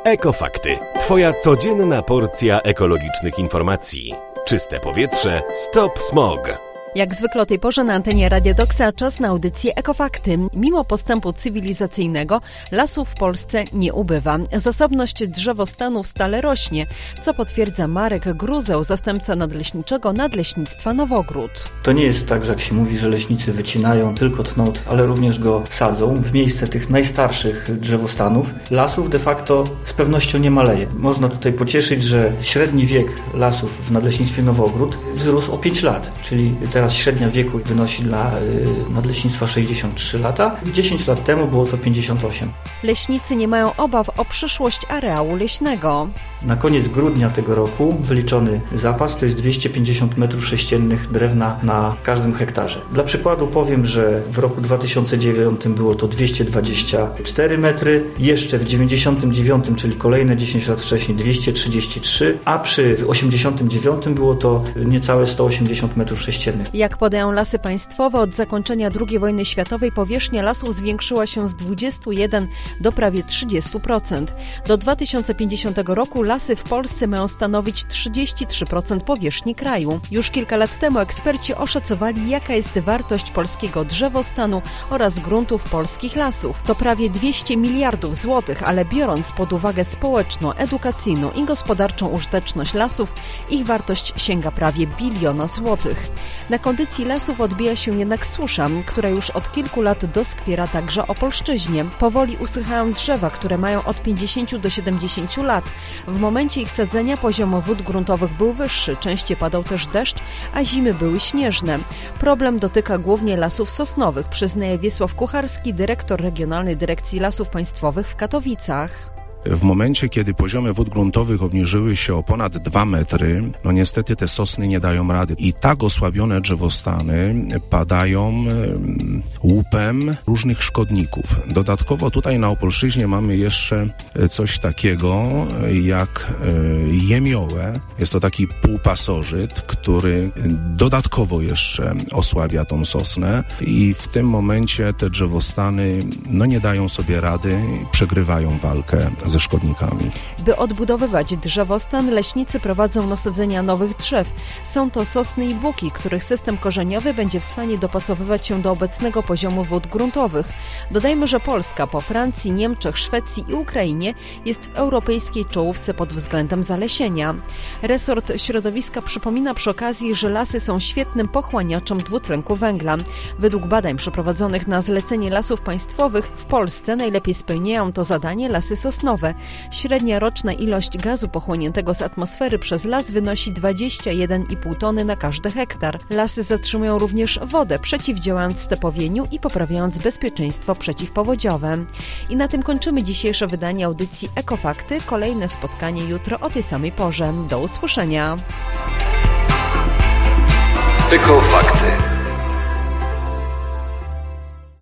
Ekofakty. Twoja codzienna porcja ekologicznych informacji. Czyste powietrze, stop smog. Jak zwykle o tej porze na antenie Radia Doksa czas na audycję Ekofakty. Mimo postępu cywilizacyjnego lasów w Polsce nie ubywa. Zasobność drzewostanów stale rośnie, co potwierdza Marek Gruzeł, zastępca nadleśniczego Nadleśnictwa Nowogród. To nie jest tak, że jak się mówi, że leśnicy wycinają tylko tnąt, ale również go sadzą w miejsce tych najstarszych drzewostanów. Lasów de facto z pewnością nie maleje. Można tutaj pocieszyć, że średni wiek lasów w Nadleśnictwie Nowogród wzrósł o 5 lat, czyli teraz średnia wieku wynosi dla Nadleśnictwa 63 lata. 10 lat temu było to 58. Leśnicy nie mają obaw o przyszłość areału leśnego. Na koniec grudnia tego roku wyliczony zapas to jest 250 m3 drewna na każdym hektarze. Dla przykładu powiem, że w roku 2009 było to 224 metry, jeszcze w 99, czyli kolejne 10 lat wcześniej 233, a przy 89 było to niecałe 180 m3. Jak podają Lasy Państwowe, od zakończenia II wojny światowej powierzchnia lasów zwiększyła się z 21 do prawie 30%. Do 2050 roku lasy w Polsce mają stanowić 33% powierzchni kraju. Już kilka lat temu eksperci oszacowali, jaka jest wartość polskiego drzewostanu oraz gruntów polskich lasów. To prawie 200 miliardów złotych, ale biorąc pod uwagę społeczną, edukacyjną i gospodarczą użyteczność lasów, ich wartość sięga prawie 1 biliona złotych. Na kondycji lasów odbija się jednak susza, która już od kilku lat doskwiera także Opolszczyźnie. Powoli usychają drzewa, które mają od 50 do 70 lat. W momencie ich sadzenia poziom wód gruntowych był wyższy, częściej padał też deszcz, a zimy były śnieżne. Problem dotyka głównie lasów sosnowych, przyznaje Wiesław Kucharski, dyrektor Regionalnej Dyrekcji Lasów Państwowych w Katowicach. W momencie, kiedy poziomy wód gruntowych obniżyły się o ponad 2 metry, niestety te sosny nie dają rady. I tak osłabione drzewostany padają łupem różnych szkodników. Dodatkowo tutaj na Opolszczyźnie mamy jeszcze coś takiego jak jemiołę. Jest to taki półpasożyt, który dodatkowo jeszcze osłabia tą sosnę i w tym momencie te drzewostany nie dają sobie rady, przegrywają walkę ze szkodnikami. By odbudowywać drzewostan, leśnicy prowadzą nasadzenia nowych drzew. Są to sosny i buki, których system korzeniowy będzie w stanie dopasowywać się do obecnego poziomu wód gruntowych. Dodajmy, że Polska po Francji, Niemczech, Szwecji i Ukrainie jest w europejskiej czołówce pod względem zalesienia. Resort Środowiska przypomina przy okazji, że lasy są świetnym pochłaniaczem dwutlenku węgla. Według badań przeprowadzonych na zlecenie Lasów Państwowych w Polsce najlepiej spełniają to zadanie lasy sosnowe. Średnia roczna ilość gazu pochłoniętego z atmosfery przez las wynosi 21,5 tony na każdy hektar. Lasy zatrzymują również wodę, przeciwdziałając stepowieniu i poprawiając bezpieczeństwo przeciwpowodziowe. I na tym kończymy dzisiejsze wydanie audycji Ekofakty. Kolejne spotkanie jutro o tej samej porze. Do usłyszenia. Ekofakty.